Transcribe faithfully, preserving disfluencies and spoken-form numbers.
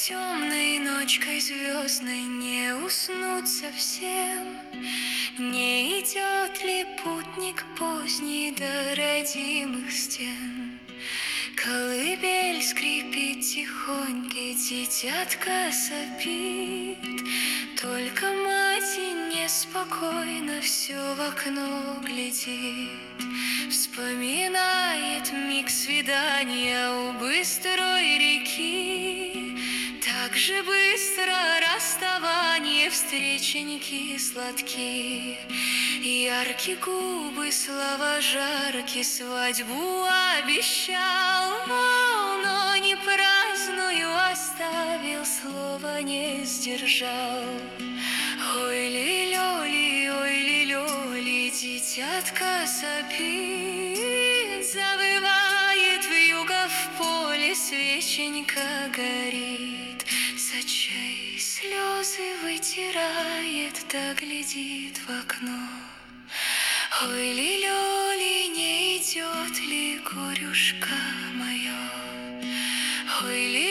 Темной ночкой звездной не уснуть совсем. Не идет ли путник поздний до родимых стен? Колыбель скрипит тихонький, дитятка сопит. Только мать неспокойно все в окно глядит. Вспоминает миг свидания у быстрой реки. Так же быстро расставание, встреченьки сладкие. Яркие губы, слова жаркие, свадьбу обещал, но не праздную оставил, слова не сдержал. Ой, ли-лёли, ой, ли-лёли, дитятка сопит, завывает вьюга в поле, свеченька горит, с очей слезы вытирает, да глядит в окно. Ой, ли-лёли, не идет ли горюшка моё? Ой, ли